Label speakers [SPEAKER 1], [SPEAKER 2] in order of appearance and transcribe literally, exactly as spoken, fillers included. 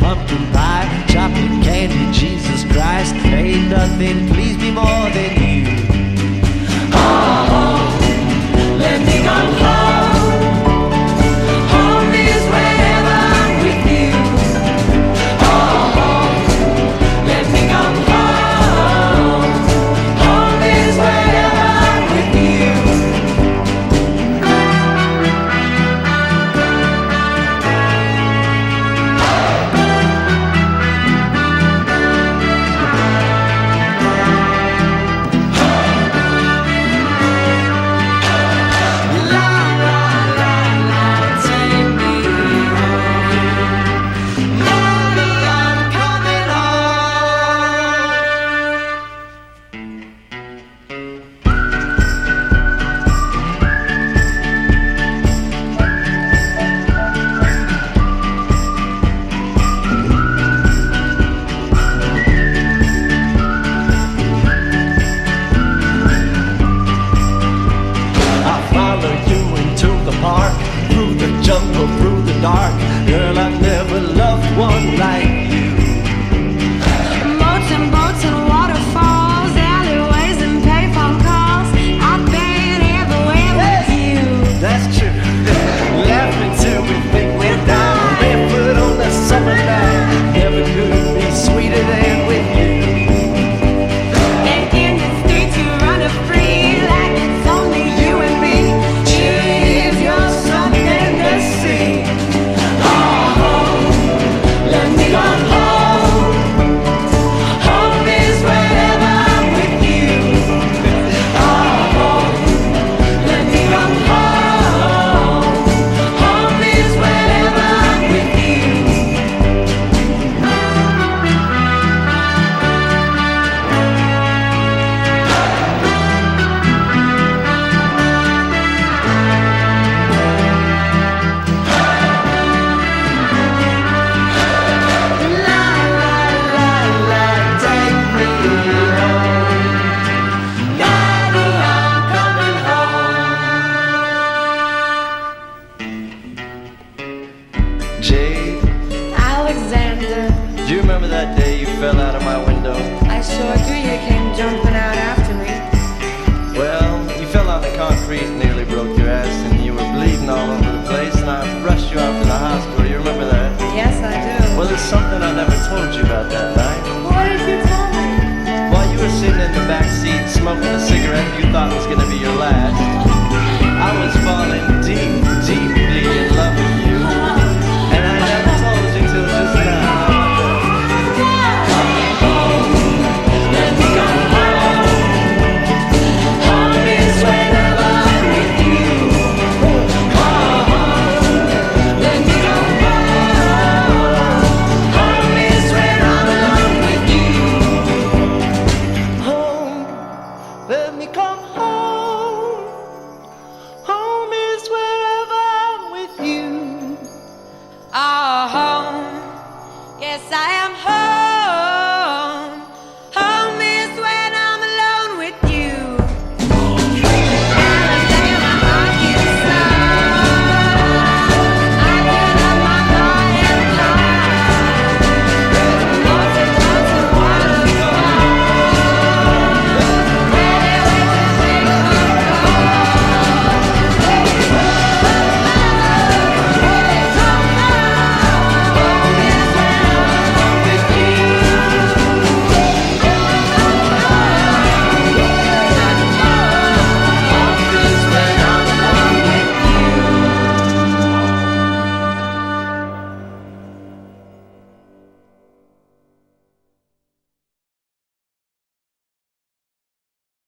[SPEAKER 1] pumpkin pie, chocolate candy, Jesus Christ. Ain't nothing please me more than you. Oh, let me go home. Home is wherever I'm with you. Oh, let me go home. Home is wherever I'm with you. Jungle through the dark, girl, I never loved one like you.
[SPEAKER 2] Boats and boats and waterfalls, alleyways and payphone calls. I've been everywhere with you.
[SPEAKER 1] That's true. Laughing till we think we're down, barefoot on a summer night. Never could be sweeter than with you.
[SPEAKER 2] And in the streets you run a free like it's only you and me. Cheers, you're something to see. Oh, let me go home. Home is wherever I'm with you. Oh, let me go home. Home is wherever I'm with you. La la la la, take me home. Daddy, I'm coming home.
[SPEAKER 1] Jade,
[SPEAKER 2] Alexander,
[SPEAKER 1] do you remember that day you fell out of my window?
[SPEAKER 2] I sure do. You came jumping out after me.
[SPEAKER 1] Well, you fell on the concrete and nearly broke your ass, and you were bleeding all over the place, and I rushed you off to the hospital. You remember that?
[SPEAKER 2] Yes, I do.
[SPEAKER 1] Well, there's something I never told you about that night.
[SPEAKER 2] What did you tell me?
[SPEAKER 1] While you were sitting in the back seat smoking a cigarette you thought was going to be your last, I was falling deep, deeply in love with you, and I never told you till just now.
[SPEAKER 2] Let me go home. Home is wherever I'm with you. Oh, let me go home. Home is where I'm alone with you.
[SPEAKER 1] Home, let me come home. Home is wherever I'm with you.
[SPEAKER 2] Oh, home. Yes, I